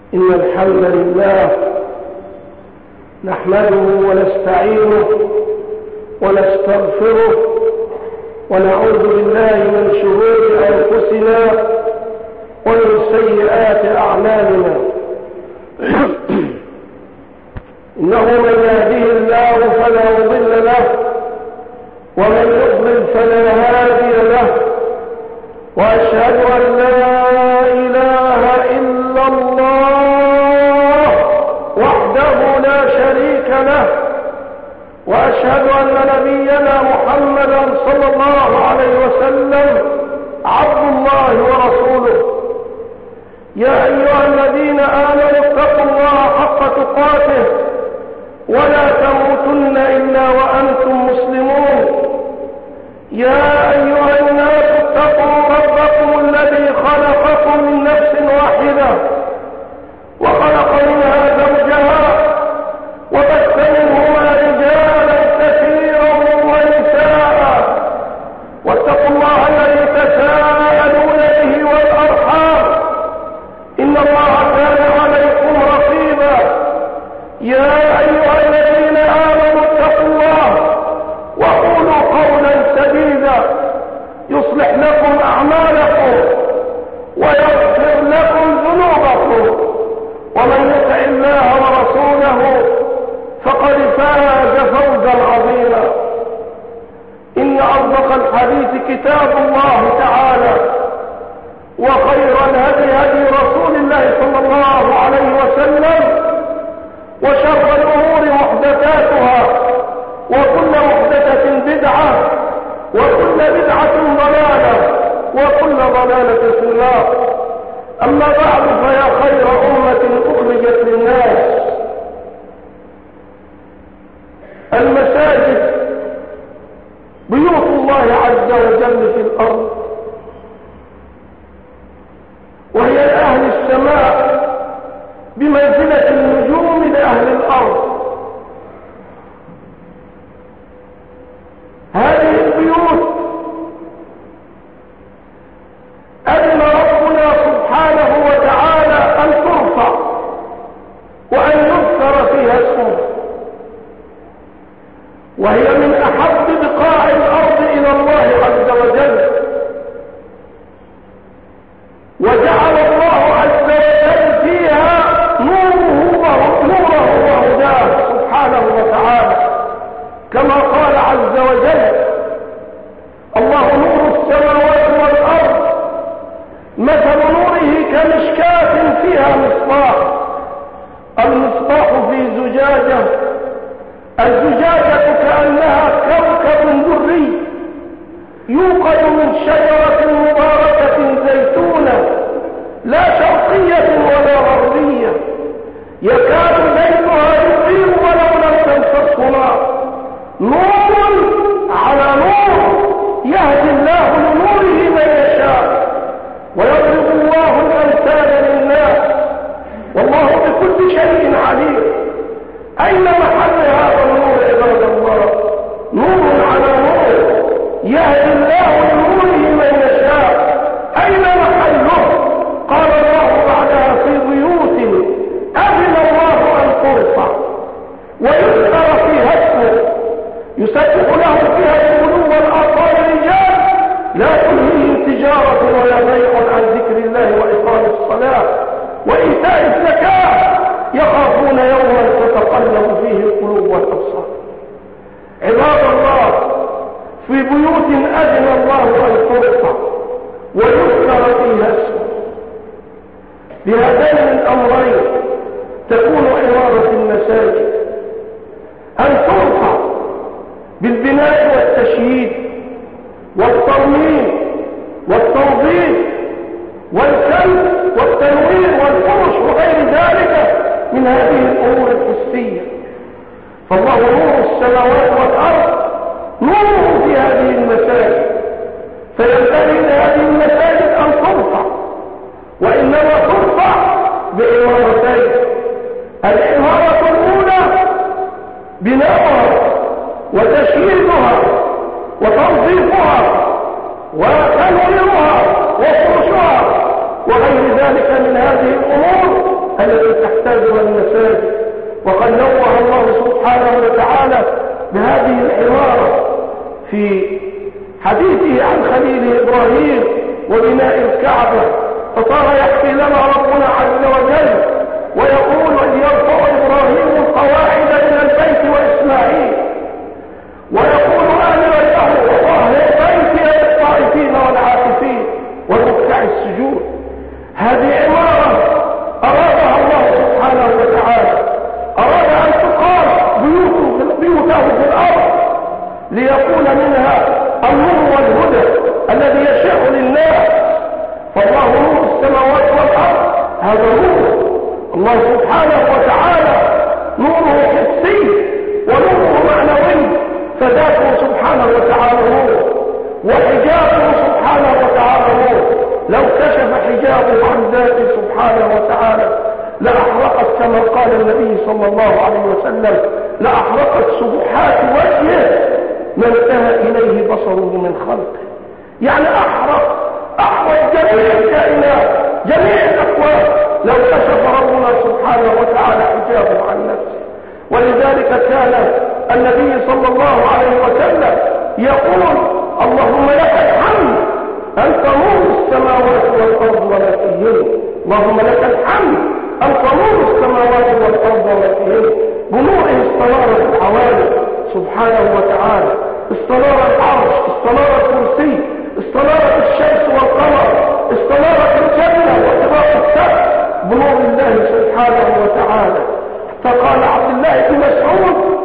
إن الحمد لله نحمده ونستعينه ونستغفره ونعوذ بالله من شرور أنفسنا ومن سيئات أعمالنا. إنه من يهده الله فلا مضل له ومن يضلل فلا هادي له، وأشهد أن لا إله إلا الله وحده لا شريك له، وأشهد أن نبينا محمدا صلى الله عليه وسلم عبد الله ورسوله. يا أيها الذين آمنوا اتقوا الله حق تقاته ولا تموتن إلا وأنتم مسلمون. يا أيها الناس اتقوا ربكم الذي خلقكم من نفس واحدة وخلق منها زوجها وبث منهما رجالا كثيرا ونساء، واتقوا الله الذي تساءلون به والأرحام إن الله كان عليكم رقيبا. يا أيها الذين آمنوا اتقوا الله وقولوا قولا سديدا يصلح لكم أعمالكم ويغفر لكم ذنوبكم، ومن يطع الله ورسوله فقد فاز فوزا عظيما. إن أصدق الحديث كتاب الله تعالى، وخير الهدي هدي رسول الله صلى الله عليه وسلم، وشر الأمور محدثاتها، وكل محدثة بدعة، وكل بدعة ضلالة، وكل ضلالة في النار. أما بعد، فيا خير أمة أخرجت للناس، المساجد بيوت الله عز وجل في الأرض، وهي لأهل السماء بمنزلة النجوم لأهل الأرض. هذه البيوت أذن ربنا سبحانه وتعالى أن ترفع وأن يذكر فيها اسمه، وهي من أحب بقاع الأرض إلى الله عز وجل، وجعل الله عز وجل فيها نوره وهداه سبحانه وتعالى، كما قال عز وجل: الله نور السماوات والأرض، مثل نوره كمشكاة فيها مصباح، المصباح في زجاجة، الزجاجة كأنها كوكب دري يوقد من شجرة مباركة زيتونة لا شرقية ولا غربية، يكاد زيتها يضيء ولو لم تمسسه نار، نور على نور، يهدي الله لنوره من يشاء، ويضرب الله الأمثال للناس، والله بكل شيء عليم. أين محل هذا النور عباد الله؟ نور على نور، يهدي الله لنوره من يشاء. أين محله؟ قال الله بعدها: في بيوت أذن الله أن ترفع ويذكر فيها اسمه يسبح له فيها الغدو والآصال رجال لا تلهيهم تجارة ولا بيع عن ذكر الله وإقام الصلاة وإيتاء الزكاة يخافون يوما تتقلب فيه القلوب والأبصار. عباد الله، في بيوت أذن الله أن ترفع ويذكر فيها اسمه. بهذين الأمرين تكون عمارة المساجد: أن ترفع بالبناء والتشييد والترميم والتنظيف والكلب والتنوير والفرش وغير ذلك من هذه الأمور الحسية. فالله نور السماوات والأرض، نوره في هذه المساجد، فينبغي لهذه المساجد أن ترفع، وإنما ترفع بعمارتين: العمارة الأولى بناؤها وتشييدها وتنظيفها وتنويرها وفرشها وغير ذلك من هذه الأمور التي تحتاجها المساجد. وقد نوه الله سبحانه وتعالى بهذه العبارة في حديثه عن خليل إبراهيم وبناء الكعبة، فصار يحكي لنا ربنا عز وجل ويقول: إذ يرفع إبراهيم القواعد من البيت وإسماعيل، ويقول آمرا له وطهر البيت للطائفين والعاكفين والركع السجود. هذه عبارة أرادها الله سبحانه وتعالى، أراد أن تقام بيوته في الأرض ليكون منها النور والهدى الذي يشاء لله. فالله نور السماوات والأرض، هذا نور الله سبحانه وتعالى، نوره حسي ونوره معنوي، فذاته سبحانه وتعالى نور، وحجابه سبحانه وتعالى نور. لو كشف حجابه عن ذاته سبحانه وتعالى لأحرقت، كما قال النبي صلى الله عليه وسلم: لأحرقت سبحات وجهه ما انتهى إليه بصره من خلقه. يعني أحرق جميع الكائنات، جميع الأكوان، لو كشف ربنا سبحانه وتعالى حجابه عن نفسه. ولذلك كان النبي صلى الله عليه وسلم يقول: اللهم لك الحمد، أنت نور السماوات والأرض وما فيهن. اللهم لك الحمد، أنت نور السماوات والأرض وما فيهن. بنوره استنارت العوالم سبحانه وتعالى، استنار العرش، استنار الكرسي، استنارت الشمس والقمر، استنارت الجنة وطباق السقف بنور الله سبحانه وتعالى. فقال عبد الله بن مسعود: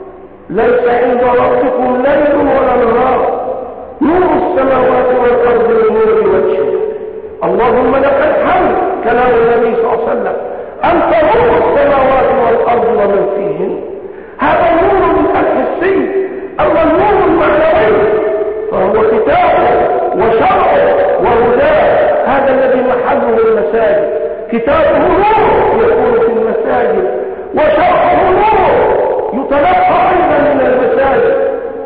ليس عند ربكم ليل ولا نهار، نور السماوات والأرض لنور وجهه. اللهم لك الحمد، كلام النبي صلى الله عليه وسلم، أنت نور السماوات والأرض ومن فيهن. هذا النور الحسي. أما النور المعنوي فهو كتابه وشرعه وهداه، هذا الذي محله المساجد. كتابه نور يكون في المساجد، وشرعه نور يتلقى أيضا من المساجد،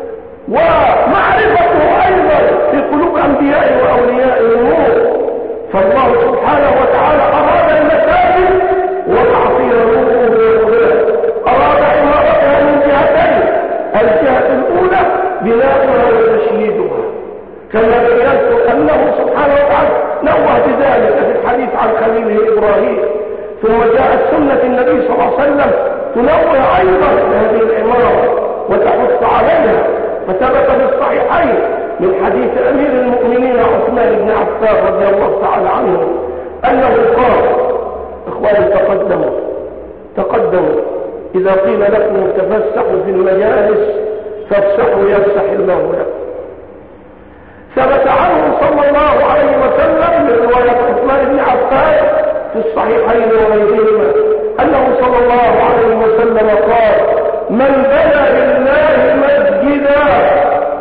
ومعرفته أيضا في قلوب أنبياء وأولياء نور. فالله سبحانه وتعالى أراد المساجد وضع فيها نوره وهداه، أراد عمارتها من جهتين: الجهة الأولى بناؤها وتشييدها، كما بينت أنه سبحانه وتعالى نوه بذلك في الحديث عن خليله إبراهيم. ثم جاءت سنة النبي صلى الله عليه وسلم تنوه أيضا بهذه العمارة وتحث عليها، فثبت في الصحيحين من حديث أمير المؤمنين عثمان بن عفان رضي الله تعالى عنه أنه قال: إخواني تقدموا، إذا قيل لكم تفسحوا في المجالس فافسحوا يفسح الله لكم. ثبت عنه صلى الله عليه وسلم من رواية عثمان بن عفان في الصحيحين وغيرهما أنه صلى الله عليه وسلم قال: من بنى لله مسجدا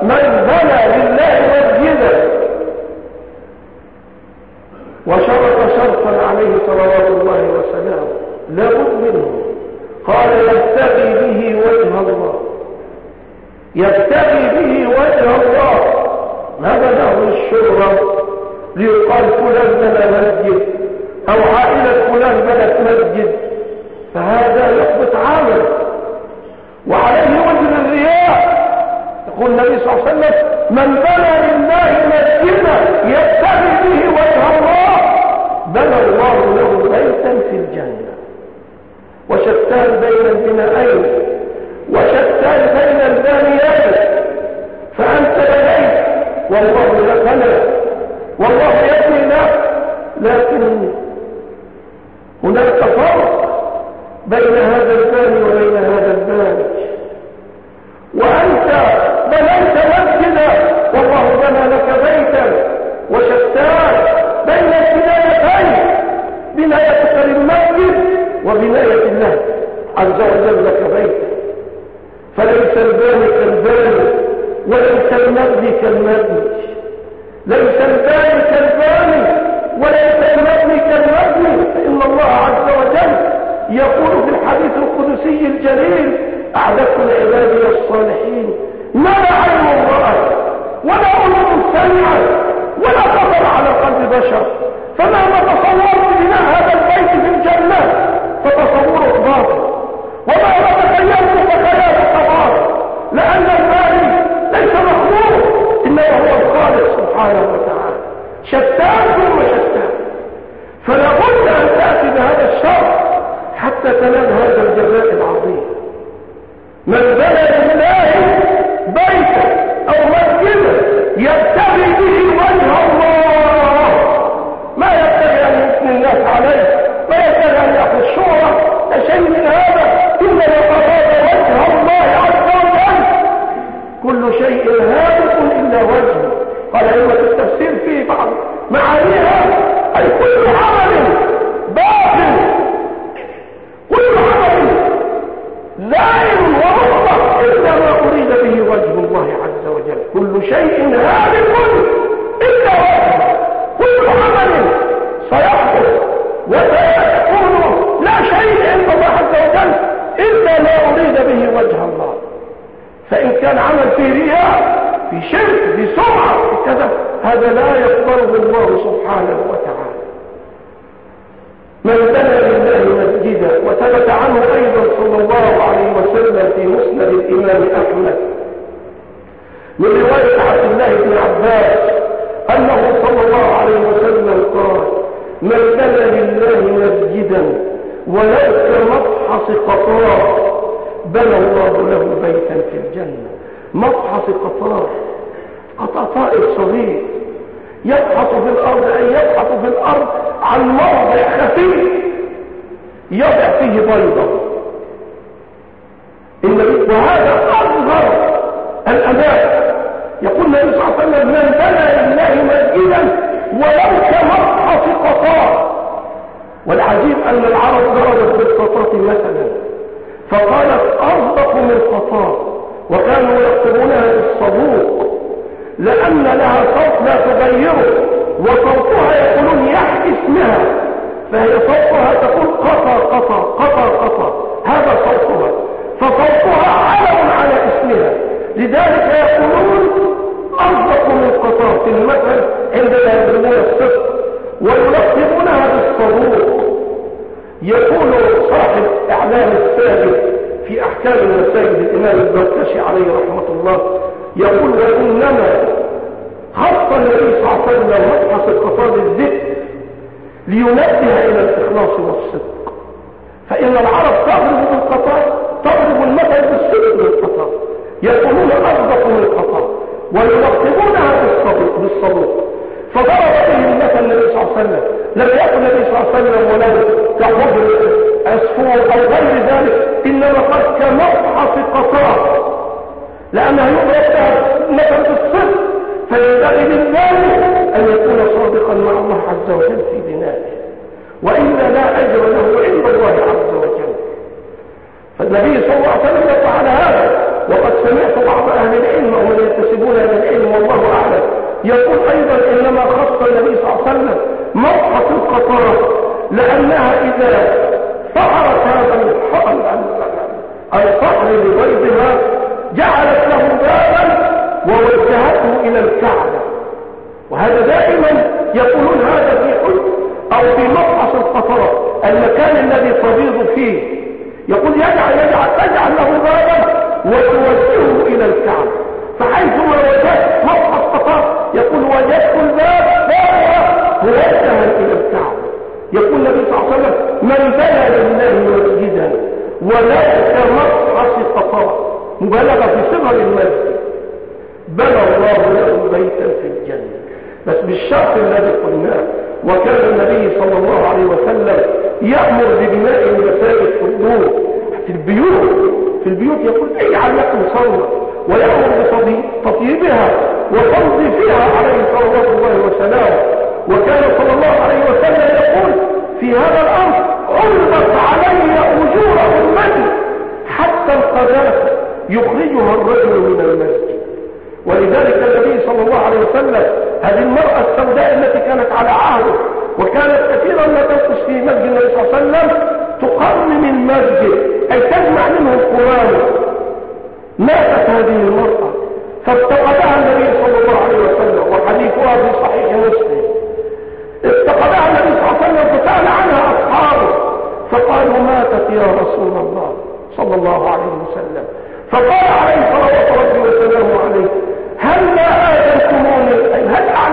وشرط شرطا عليه صلوات الله وسلامه لابد منه، قال: يبتغي به وجه الله، يبتغي به وجه الله. ما بناه الشهرة ليقال فلان بنى مسجد أو عائلة فلان بنت مسجد، فهذا يحبط عمل وعليه وجه الرياء. يقول النبي صلى الله عليه وسلم: من بنى لله مسجدا يبتغي به وجه الله بنى الله له بيتا في الجنة. وشتان بين البنائين، وشتان بين البانيين، فأنت بنيت والله لك بنى، والله يبني لك، لكن هناك فرق بين هذا الباني وبين هذا الباني. وأنت بنيت مسجدا والله بنى لك بيتا، وشتان بين البنايتين، بنايتك للمسجد وبناية الله عز وجل لك بيتا. فليس الباني كالباني وليس المبني كالمبني، ليس الباني كالباني وليس المبني كالمبني. فإن الله عز وجل يقول في الحديث القدسي الجليل: أعددت لعبادي الصالحين ما لا عين رأت ولا أذن سمعت ولا خطر على قلب بشر. فما تصورت بناء هذا البيت في الجنة ستنال هذا الجزاء العظيم. من بنى لله بيتا أو مسجدا يبتغي به وجه الله، ما يبتغي أن يثني الناس عليه، ما يبتغي أن يأخذ شهرة، لا شيء من هذا، إنما أراد وجه الله عز وجل. كل شيء هادف إلا وجهه. قال أئمة التفسير في بعض معانيها أي كل عمل باطل، كل عمل زائر ومحبط إلا ما أريد به وجه الله عز وجل. كل شيء هادف إلا وجهه. كل عمل سيحدث وسيكون لا شيء عند الله عز وجل إلا ما أريد به وجه الله. فإن كان عمل في رياء، في شرك، في سمعة، في كذا، هذا لا يقبله الله سبحانه وتعالى. من بنى لله مسجدا، وثبت عنه أيضا صلى الله عليه وسلم في مسند الإمام أحمد من رواية عبد الله بن عباس أنه صلى الله عليه وسلم قال: من بنى لله مسجدا ولو كمفحص قطار بنى الله له بيتا في الجنة. مفحص قطار، طائر صغير يبحث في الأرض، أي يبحث في الأرض عن موضع خفيف يضع فيه بيضة. وهذا أصغر الأماكن. يقول النبي صلى الله عليه وسلم: من بنى لله مسجدا ولو كمفحص قطار. والعجيب أن العرب ضربت بالقطاط مثلا فقالت أصدق من قطار، وكانوا يكتبونها بالصدوق لأن لها صوت لا تغيره، وصوتها يقولون يحكي اسمها، فهي صوتها تقول قطر قطر قطر قطر، هذا صوتها، فصوتها علم على اسمها، لذلك يقولون أصدق من قطار في المثل عندما يضربون الصدق، ويلقبونها بالصدوق. يقول صاحب إعلام السابق في أحكام المساجد الإمام الزركشي عليه رحمة الله، يقول: وإنما خص النبي صلى الله عليه وسلم مبحث القطار الذكر لينبه إلى الإخلاص والصدق، فإن العرب تضرب بالقطار، تضرب المثل بالصدق بالقطار، يقولون أصدق من القطار ويلقبونها بالصدوق. فضرب به المثل النبي صلى الله عليه وسلم. لم يكن النبي صلى الله عليه وسلم ولو كحجر عصفور أو غير ذلك، إنما قد كمبحث قطار، لأنها يضرب لها مثل بالصدق، فينبغي للناس أن يكون صادقا مع الله عز وجل في بنائه، وإلا لا أجر له عند الله عز وجل. فالنبي صلى الله عليه وسلم يفعل هذا. وقد سمعت بعض أهل العلم ومن ينتسبون إلى العلم والله أعلم يقول أيضا: إنما خص النبي صلى الله عليه وسلم مبحث القطار لأنها إذا فحرت هذا الصقر لبيضها جعلت له بابا ووجهته إلى الكعبة. وهذا دائما يقولون هذا في حج أو في مبحث القطار، المكان الذي تبيض فيه، يقول تجعل له بابا وتوجهه إلى الكعبة، فحيثما وجدت مبحث قطار يقول وجدت الباب موجها إلى الكعبة. يقول النبي صلى الله عليه وسلم: من بنى لله مسجدا ولو كمبحث قطار، مبالغة في صغر المسجد، بنى الله له بيتا في الجنة، بس بالشرط الذي قلناه. وكان النبي صلى الله عليه وسلم يأمر ببناء المساجد في البيوت يقول: اجعل لكم صونا، ويأمر بتطييبها وتنظيفها عليه صلوات الله وسلامه. وكان صلى الله عليه وسلم يقول في هذا الأمر: عرضت علي أجور أمتي حتى القذافة يخرجها الرجل من المسجد. ولذلك النبي صلى الله عليه وسلم هذه المرأة السوداء التي كانت على عهده وكانت كثيرا ما تنقص في مسجد النبي صلى الله عليه وسلم تقرم المسجد، أي تجمع منه القرآن. ماتت هذه المرأة فافتقدها النبي صلى الله عليه وسلم، وحديثها في صحيح مسلم. افتقدها النبي صلى الله عليه وسلم فسأل عنها أصحابه فقالوا: ماتت يا رسول الله صلى الله عليه وسلم. فقال عليه صلوات ربي وسلامه عليه: هل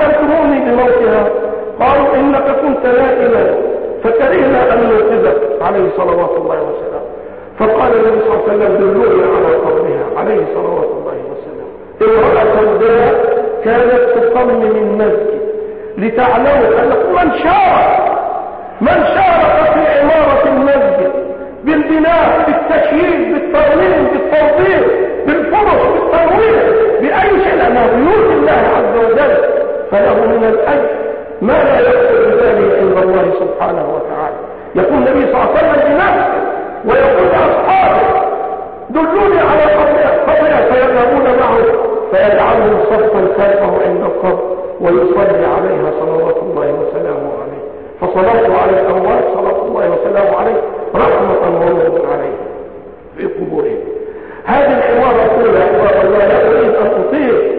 أعلمتموني بموتها؟ قالوا: إنك كنت نائما فكرهنا أن نوقظك. عليه صلوات الله وسلامه. فقال النبي صلى الله عليه وسلم دلوني على قبرها عليه صلوات الله وسلامه. امرأة سوداء كانت تصمم المسجد، لتعلموا أنه من شارك في عمارة المسجد بالبناء بالتشييد بالترميم بالتوضيح بالفرش بالتنوير بأي شيء لأنها بيوت الله عز وجل فله من الأجر ما لا يحصل بذلك عند الله سبحانه وتعالى. يقول النبي صلى الله عليه وسلم بنفسه ويقول لأصحابه دلوني على قبرها فيذهبون معه فيجعلهم صفا خلفه عند القبر ويصلي عليها صلوات الله وسلامه عليه. فصلاته على الأموات صلوات الله وسلامه عليه رحمة ونور عليه في قبورهم. هذه العبارة الأولى عبارة الله لا أريد أن أطيل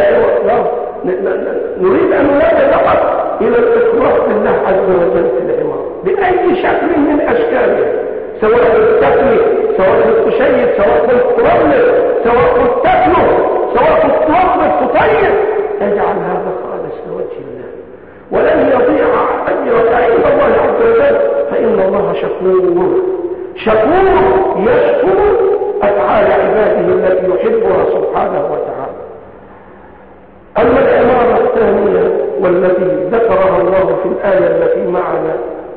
نريد أن نتنقل إلى الإخلاص لله عز وجل في العمارة بأي شكل من أشكالها، سواء التكليف سواء التشيد سواء الترمل سواء التكلف سواء التوظف تطير، اجعل هذا خالص لوجه الله ولن يضيع أجرك عند الله عز وجل، فإن الله شكور يشكر أفعال عباده التي يحبها سبحانه وتعالى. أما العمارة الثانية والتي ذكرها الله في الآية التي معنا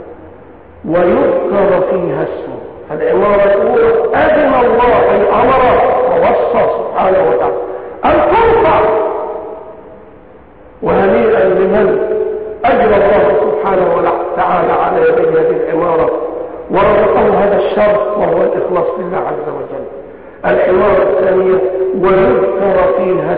ويذكر فيها اسمه، العمارة الأولى أذن الله أي أمر ووصى سبحانه وتعالى أن ترفع، وهنيئا لمن أجرى الله سبحانه وتعالى على يدي هذه العمارة ورزقه هذا الشرف وهو الإخلاص لله عز وجل. العمارة الثانية ويذكر فيها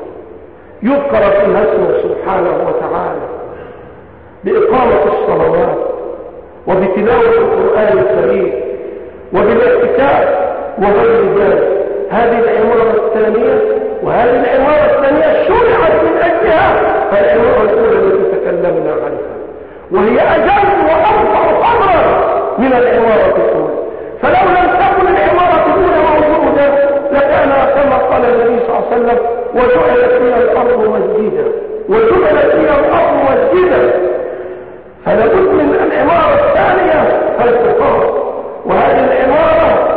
اسمه سبحانه وتعالى بإقامة الصلوات وبتلاوة القرآن الكريم وبالاعتكاف وغير ذلك. هذه العمارة الثانية وهذه العمارة الثانية شرعت من أجلها العمارة الأولى التي تكلمنا عنها، وهي أجل وأرفع قدرا من العمارة الأولى. فلو لم تكن العمارة الأولى موجودة لكان كما قال النبي صلى الله عليه وسلم وجعلت لي الأرض مسجدا، فلابد من العمارة الثانية فالإقامة. وهذه العمارة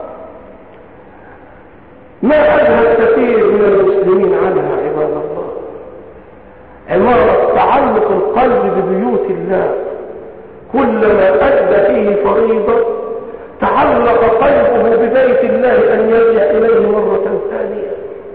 ما أذهب كثير من المسلمين عنها عباد الله، عمارة تعلق القلب ببيوت الله، كلما أدى فيه فريضة تعلق قلبه ببيت الله أن يرجع إليه مرة ثانية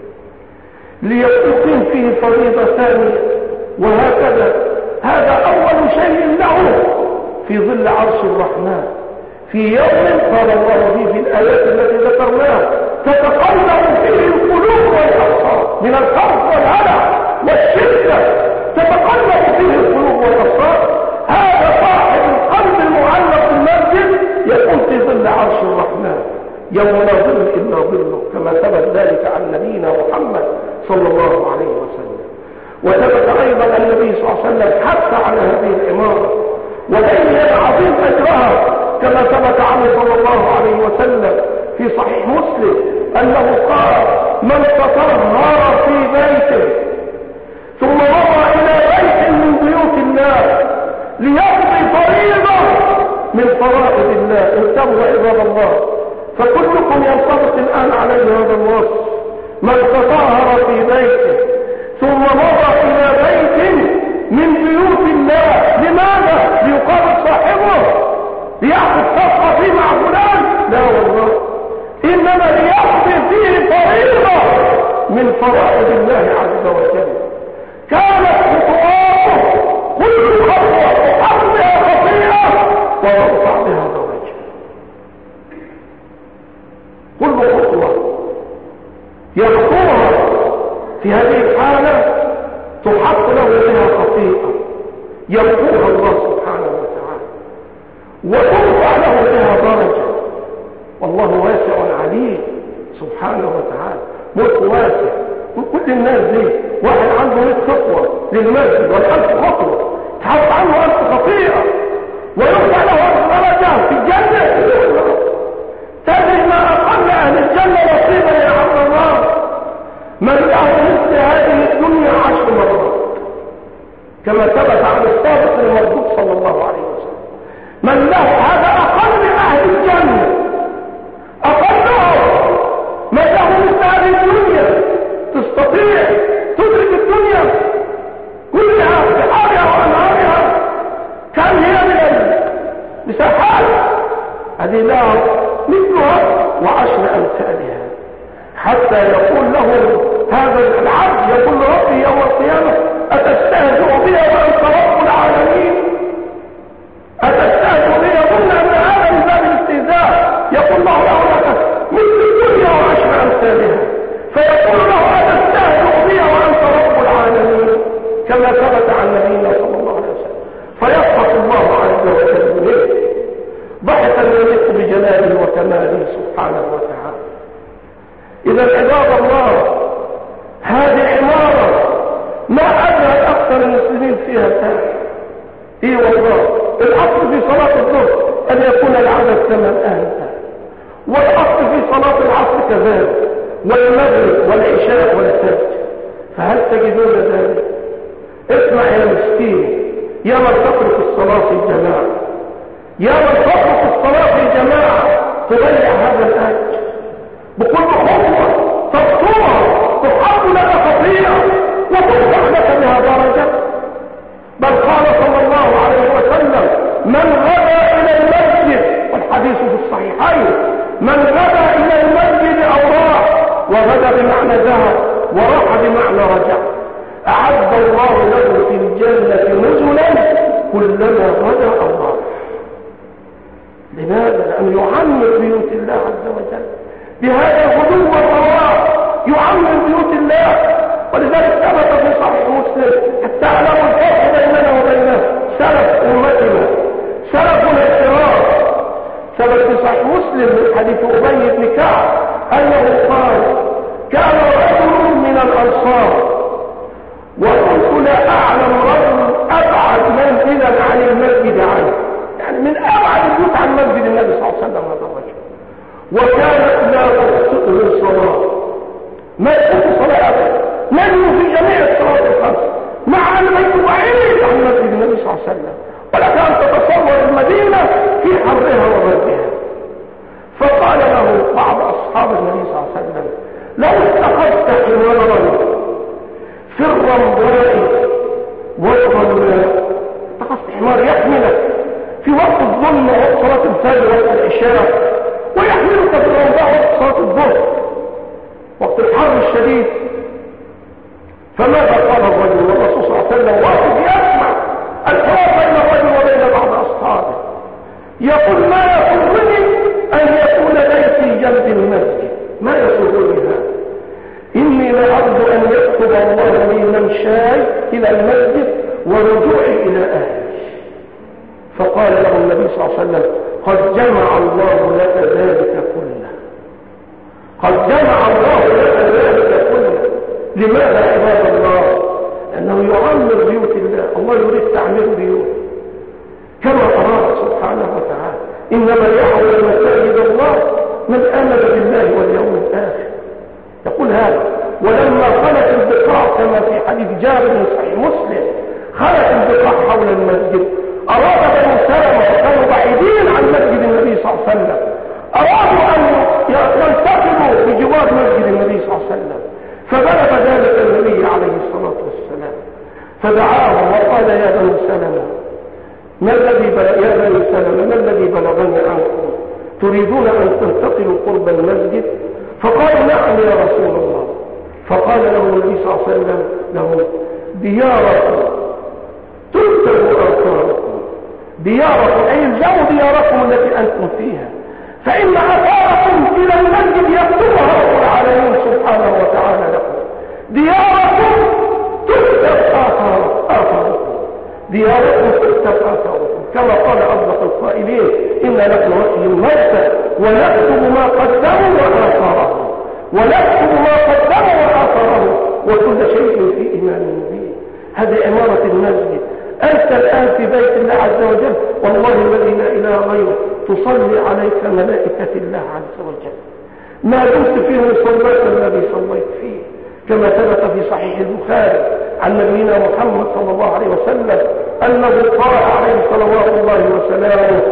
ليقيم فيه فريضة ثانية، وهكذا. هذا أول شيء له في ظل عرش الرحمن في يوم قال الله فيه في الآيات التي ذكرناها تتقلب فيه القلوب والأبصار من الخوف والهلع والشدة، تتقلب فيه القلوب والأبصار. هذا صاحب القلب المعلق بالمسجد يكون في ظل عرش الرحمن يوم لا ظل إلا ظله، كما ثبت ذلك عن نبينا محمد صلى الله عليه وسلم. وثبت أيضا النبي صلى الله عليه وسلم حتى على هذه العمارة وبين عظيم أجرها، كما ثبت عنه صلى الله عليه وسلم في صحيح مسلم أنه قال من تطهر في بيته ثم مضى إلى بيت من بيوت الله ليقضي فريضة من فرائض الله، انتبهوا عباد الله، فكلكم ينطبق الآن عليه هذا الوصف، من تطهر في بيته ثم مضى إلى بيت من بيوت الله، لماذا؟ ليقابل صاحبه، ليأخذ صفقة فيه مع فلان؟ لا والله، إنما ليقضي فيه فريضة من فرائض الله عز وجل. كانت خطواته كل خطوة تحط بها خطيئة ويرفع بها درجة، كل خطوة يخطوها في هذه الحالة تحط له بها خطيئة يرفعها الله سبحانه وتعالى وترفع له بها درجة، والله واسع عليم سبحانه وتعالى، ملك واسع. كل الناس دي واحد عنده 100 خطوة للمسجد وال1000 خطوة تحط عنه 1000 خطيئة ويرفع له 1000 درجة في الجنة. تدري ما أقل أهل الجنة نصيبا يا عبد الله؟ من له مثل هذه الدنيا 10 مرات، كما ثبت عن الصادق المصدوق صلى الله عليه وسلم. من له هذا أقل هذه لها مثلها وعشر أمثالها، حتى يقول له هذا العبد، يقول ربي يوم القيامة أتستهزئ بي وأنت رب العالمين؟ أتستهزئ بي؟ يقول أن هذا من باب الاستهزاء. يقول له لك مثل الدنيا وعشر أمثالها، فيقول له أتستهزئ بي وأنت رب العالمين، كما ثبت عن نبينا صلى الله عليه وسلم. فيضحك الله عز وجل منه ضحكا يليق بجلاله وكماله سبحانه وتعالى. إذا عباد الله، هذه عمارة ما أدرك أكثر المسلمين فيها الآن. إيه والله، الأصل في صلاة الظهر أن يكون العدد 8 أهل، والأصل في صلاة العصر كذلك، والمغرب والعشاء والفجر. فهل تجدون ذلك؟ اسمع يا مسكين، يا من تترك الصلاة في الجماعة، يا من تترك الصلاة في الجماعة، تضيع هذا الأجر بكل خطوة تخطوها تحط لك خطيئة وترفع لك بها درجة. بل قال صلى الله عليه وسلم: من غدا إلى المسجد، والحديث في الصحيحين، من غدا إلى المسجد أو راح، وغدا بمعنى ذهب وراح بمعنى رجع، أعد الله له في الجنة نزلا كلما غدا أو راح. لماذا؟ لأن يعمر بيوت الله عز وجل بهذا الغدو والرواح، يعمر بيوت الله. ولذلك ثبت في صحيح مسلم حتى علموا الفرق بيننا وبين سلف أمتنا، سلفنا الكرام. ثبت في صحيح مسلم من حديث أبي بن كعب أنه قال: كان رجل من الأنصار، وكنت لا أعلم رجل أبعد منزلا عن المسجد عنه، يعني من أبعد البيوت عن مسجد النبي صلى الله عليه وسلم هذا الرجل، وكانت لا تخطئه الصلاة، ما تخطئ صلاة أبدا، نجم في جميع الصلاة الخمس، مع أن بيته بعيد عن مسجد النبي صلى الله عليه وسلم، ولك أن تتصور المدينة في حرها وبردها. فقال له بعض أصحاب النبي صلى الله عليه وسلم: لو اتخذت حمارا في الرمضاء والرماء، اتخذت حمار يحملك في وقت الظلم ووقت صلاة الفجر ووقت العشاء، ويحملك في الرمضاء وقت صلاة الظهر وقت الحر الشديد، فماذا قال الرجل؟ والرسول صلى الله عليه وسلم واقف يسمع الحوار بين الرجل وبين بعض أصحابه، يقول: ما يسرني أن يكون بيتي جنب المسجد، ما يسرني هذا، إني لأرجو أن يكتب الله لي ممشاي إلى المسجد ورجوعي إلى أهلي. فقال له النبي صلى الله عليه وسلم: قد جمع الله لك ذلك كله، قد جمع الله لك ذلك كله. لماذا عباد الله؟ لأنه يعمر بيوت الله، الله يريد تعمير بيوت كما أراد سبحانه وتعالى. إنما يعمر مساجد الله من آمن بالله واليوم الآخر. يقول هذا: ولما خلت البقاع كما في حديث جابر بن صحيح مسلم، خلت البقاع حول المسجد، أراد بنو سلمة وكانوا بعيدين عن مسجد النبي صلى الله عليه وسلم، أرادوا أن ينتقلوا بجوار مسجد النبي صلى الله عليه وسلم، فبلغ ذلك النبي عليه الصلاة والسلام، فدعاهم وقال: يا بني سلمة، ما الذي بلغني عنكم؟ تريدون أن تنتقلوا قرب المسجد؟ فقالوا: نعم يا رسول الله. فقال له النبي صلى الله عليه وسلم لهم: دياركم تكتب آثاركم، دياركم أي الزموا دياركم التي أنتم فيها، فإن آثاركم إلى المسجد يكتبها رب العالمين سبحانه وتعالى لكم. دياركم تكتب آثاركم، دياركم تكتب آثاركم، كما قال أصدق القائلين: إن لكم وحي الموتى ونكتب ما قدموا وآثارهم، ونكتب ما قدموا وآثارهم، وكل شيء في إيمان مبين. هذه عمارة المسجد. أنت الآن في بيت الله عز وجل، والله الذي لا إله غيره تصلي عليك ملائكة الله عز وجل ما دمت فيه صليت الذي صليت فيه، كما ثبت في صحيح البخاري عن نبينا محمد صلى الله عليه وسلم أنه قال عليه صلوات الله وسلامه: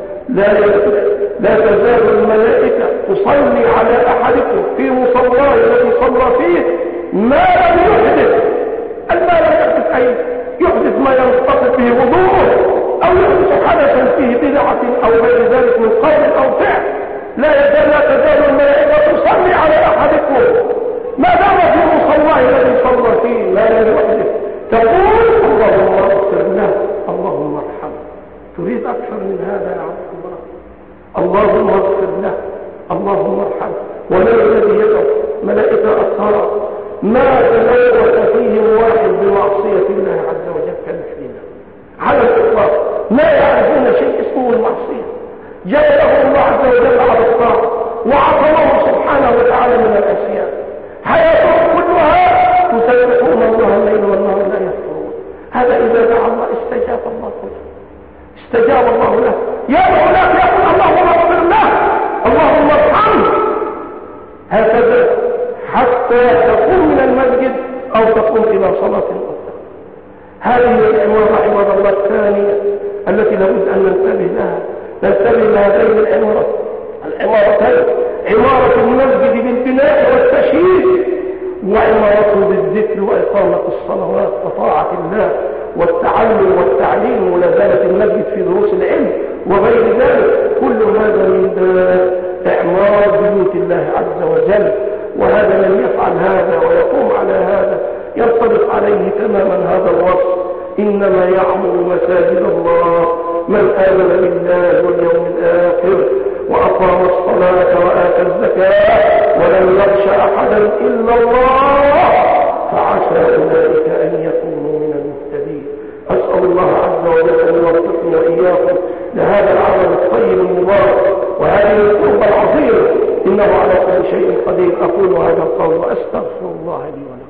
لا تزال الملائكة تصلي على أحدكم في مصلاه الذي صلى فيه ما لم يحدث. ما لم يحدث أي يحدث ما ينتقض به وضوءه، أو يحدث حدثا فيه بدعة أو غير ذلك من قول أو لا تزال الملائكة تصلي على أحدكم ما دام في مصلاه الذي صلى فيه لا لوحده تقول اللهم اغفر له اللهم ارحمه. تريد أكثر من هذا يا عبد الله؟ اللهم اغفر له اللهم ارحمه. ولا الذي يدعو ملائكة أطهار ما تلوث فيهم واحد بمعصية الله عز وجل كمثلنا على الإطلاق، ما يعرفون شيء اسمه المعصية. جاء لهم الله عز وجل على الطاعة وعصمه سبحانه وتعالى من العصيان، حياتهم كلها تسبحون الله الليل والنهار لا يفترون. هذا إذا دعا الله استجاب الله له، استجاب الله له. يدعو لك يقول اللهم اغفر له اللهم ارحمه، هكذا حتى تقوم من المسجد أو تقوم إلى صلاة أخرى. هذه العمارة عمارة الله الثانية التي لابد أن ننتبه لها. ننتبه لهذين العمارتين، عمارة المسجد بالبناء والتشييد، وعمارته بالذكر وإقامة الصلوات وطاعة الله والتعلم والتعليم ولازالة المسجد في دروس العلم وغير ذلك. كل هذا من إعمار بيوت الله عز وجل. وهذا من يفعل هذا ويقوم على هذا ينطبق عليه تماما هذا الوصف: إنما يعمر مساجد الله من آمن بالله واليوم الآخر وأقام الصلاة وآتى الزكاة ولم يخش أحدا إلا الله فعسى أولئك أن يكونوا من المهتدين. أسأل الله عز وجل أن يوفقني وإياكم لهذا العمل الطيب المبارك وهذه القربة العظيمة، إنه على كل شيء قدير. أقول هذا القول وأستغفر الله لي ولكم.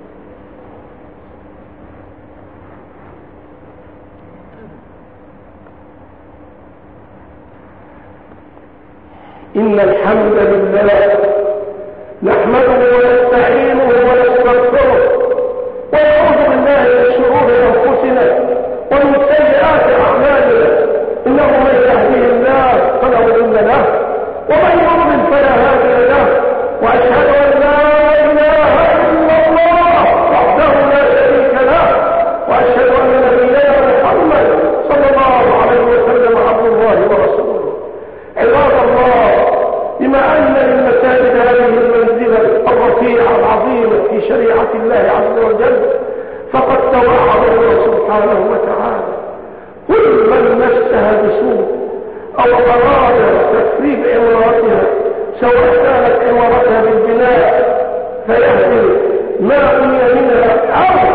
إن الحمد لله نحمده ونستعينه ونستغفره ونعوذ بالله من شرور أنفسنا ومن سيئات أعمالنا، إنه من يهديه الله فلا مضل له ومن يضلل فلا هادي له، وأشهد أن لا إله إلا الله وحده لا شريك له، وأشهد أن نبينا محمد صلى الله عليه وسلم عبد الله ورسوله. عباد الله، بما أن للمساجد هذه المنزلة الرفيعة العظيمة في شريعة الله عز وجل، فقد توعد الله سبحانه وتعالى كل من مسها بسوء أو أراد تخريب عمارتها، سواء كانت عمارتها بالبناء فيهدم ما بني منها أو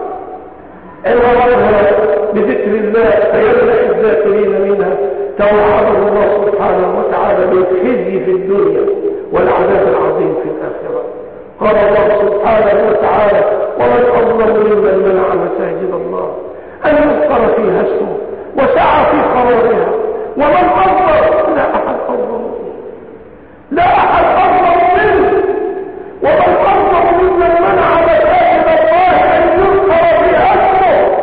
عمارتها بذكر الله فيمنع الذاكرين منها، توعده الله سبحانه وتعالى بالخزي في الدنيا والعذاب العظيم في الآخرة. قال الله سبحانه وتعالى: ومن أظلم ممن منع مساجد الله أن يذكر فيها اسمه وسعى في خرابها. ومن أظلم، لا أحد أظلم منه، لا أحد أظلم منه. ومن أظلم ممن منع مساجد الله أن يذكر فيها اسمه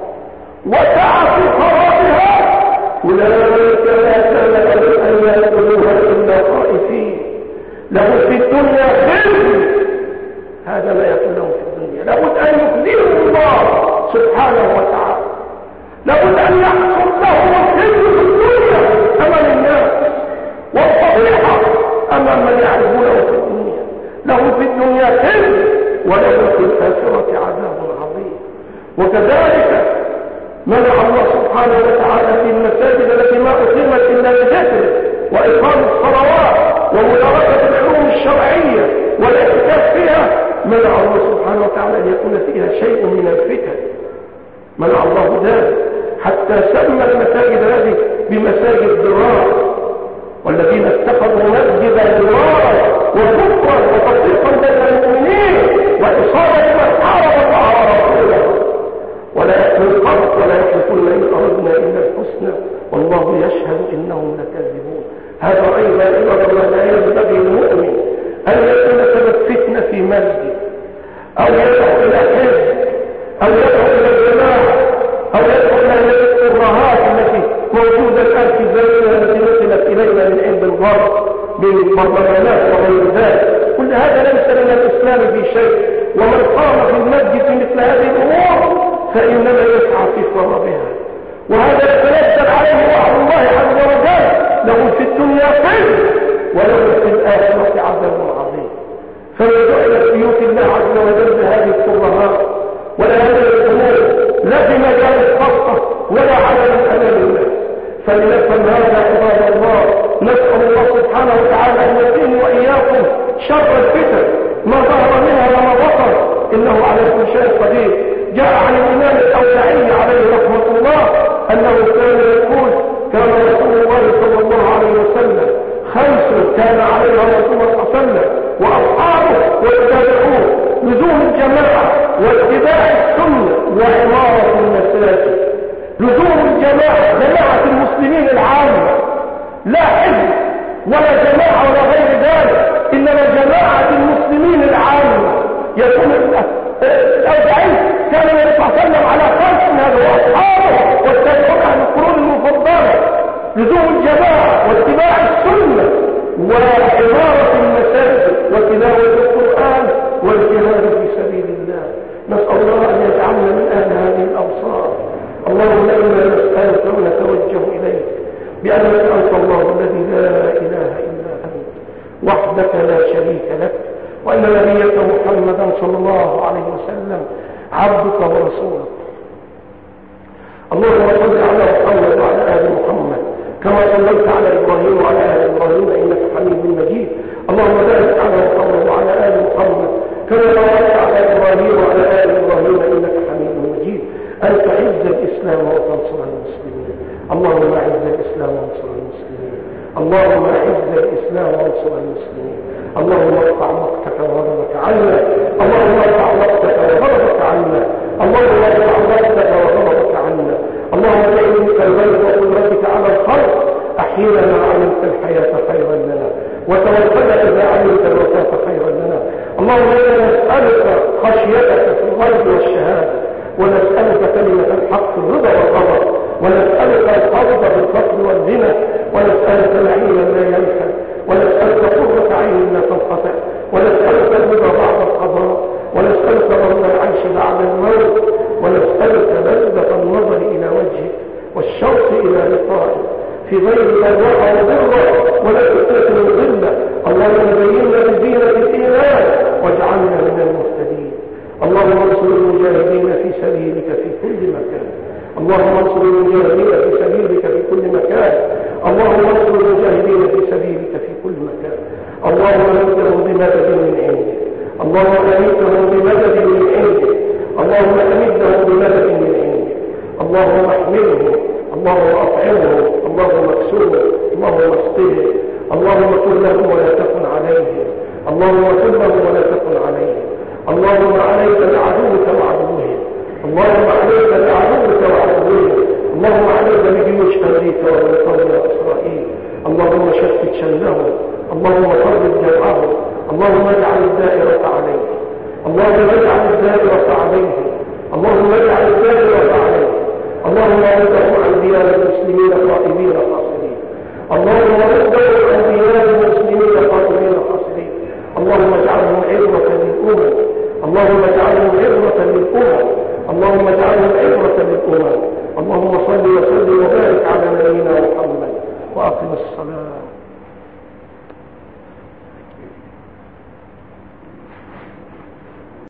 وسعى في خرابها، أولئك لا كان لهم أن يدخلوها إلا خائفين، لهم في الدنيا خزي. هذا ما يكون لهم في الدنيا. لابد أن يخزيهم الله سبحانه وتعالى، لابد أن يحصل لهم الخزي في الدنيا أمام الناس والفضيحة أمام من يعرفونه في الدنيا. لهم في الدنيا خزي ولهم في الآخرة عذاب عظيم. وكذلك منع الله سبحانه وتعالى في المساجد التي ما أقيمت إلا بذكره وإقام الصلوات ومدارسة العلوم الشرعية والاعتكاف فيها، منع الله سبحانه وتعالى أن يكون فيها شيء من الفتن، منع الله ذلك، حتى سمى المساجد هذه بمساجد ضرار، والذين اتخذوا مسجدا ضرارا وكفرا وتفريقا بين المؤمنين وإصابة من حارب الله ورسوله ولا يأكل القرض ولا يحلفون إن أردنا إلا الحسنى والله يشهد إنهم لكاذبون. هذا أيضا عباد الله لا ينبغي المؤمن أن يكون سبب فتنة في مسجد أو يدعو إلى حزب أو يدعو إلى الجماعة أو يدعو إلى الرهات التي موجودة الآن في بلدنا التي نقلت إلينا من عند الغرب بالبرلمانات وغير ذلك. كل هذا ليس من الإسلام في شيء، ومن قام في المسجد في مثل هذه الأمور فإنما يسعى في خرابها، وهذا يتنزل عليه وعد الله عز وجل: له في الدنيا خير وله عذاب عظيم. فما جعلت سيوف الله عز وجل هذه الكرهات ولا هذه الامور لا في مجال الخاصه ولا على امام الناس. فلنفهم هذا عباد الله، نسال الله سبحانه وتعالى ان يقيم واياكم شر الفتن ما ظهر منها وما بطن، انه على كل شيء قدير. جاء عن الامام الاوزاعي عليه رحمه الله انه كان يقول: كان رسول الله صلى الله عليه وسلم خمس كان عليها رسول الله صلى الله عليه وسلم واصحابه والتابعون: لزوم الجماعه واتباع السنه وعماره المساجد. لزوم الجماعه، جماعه المسلمين العامه، لا حزب ولا جماعه ولا غير ذلك، انما جماعه المسلمين العامه. يكون الاوزاعي كان النبي صلى الله عليه وسلم على خمس من هذا واصحابه والتابعون عن القرون المفضله: لزوم الجماعه واتباع السنه وعماره المساجد وتلاوه القران والجهاد في سبيل الله. نسال الله ان يجعلنا من اهل هذه الاوصاف. اللهم انا نسالك ونتوجه اليك بانك انت الله الذي لا اله الا انت وحدك لا شريك لك، وان نبيك محمدا صلى الله عليه وسلم عبدك ورسولك. اللهم صل على محمد وعلى ال محمد كما صليت على ابراهيم وعلى ال ابراهيم انك حميد مجيد. اللهم بارك على محمد وعلى ال محمد كما باركت على ابراهيم وعلى ال ابراهيم انك حميد مجيد. ان تعز الاسلام وتنصر المسلمين. اللهم اعز الاسلام وانصر المسلمين. اللهم اعز الاسلام وانصر المسلمين. اللهم ارفع مقتك وغضبك عنا. اللهم ارفع مقتك وغضبك عنا. اللهم ارفع مقتك وغضبك عنا. اللهم بإذنك الغيب وقدرتك على الخلق احينا ما علمت الحياه خيرا لنا، وتوفنا اذا علمت الوفاه خيرا لنا. اللهم انا نسالك خشيتك في الغيب والشهاده، ونسالك كلمه الحق الرضا والغضب، ونسالك الفضل بالفضل والزنا، ونسالك نعيما لا ينفد، ونسالك قرة عين لا تنقطع، ونسالك الرضا بعد القضاء، ونسالك ضمن العيش بعد الموت، ونسالك لذة النظر الى وجهك والشوق الى لقائك في غير ضراء وضره ولا فتنة مضلة. اللهم زينا بزينة الايمان واجعلنا من المهتدين. اللهم انصر المجاهدين في سبيلك في كل مكان. اللهم انصر المجاهدين في سبيلك في كل مكان. اللهم انصر المجاهدين في سبيلك في كل مكان. اللهم امدهم بمدد من عندك. اللهم امدهم بمدد من عندك. اللهم امدهم بمدد من عندك. اللهم احملهم، اللهم اطعمهم، اللهم اكسوهم، اللهم اسقهم. اللهم كن لهم ولا تكن عليهم. اللهم كن لهم ولا تكن عليهم. اللهم عليك بعدوك وعدوهم. اللهم عليك بعدوك وعدوهم. اللهم عليك بجيوش امريكا وبريطانيا واسرائيل. اللهم شتت شملهم. اللهم فرد جمعهم. اللهم اجعل الدائرة عليهم. اللهم اجعل الدائرة عليهم. اللهم اجعل الدائرة عليهم. اللهم ردهم عن ديار المسلمين خائبين خاسرين. اللهم ردهم عن ديار المسلمين خائبين خاسرين. اللهم اجعلهم عبرة للأمم. اللهم اجعلهم عبرة للأمم. اللهم اجعلهم عبرة للأمم. اللهم صل وسلم وبارك على نبينا محمد وأقم الصلاة.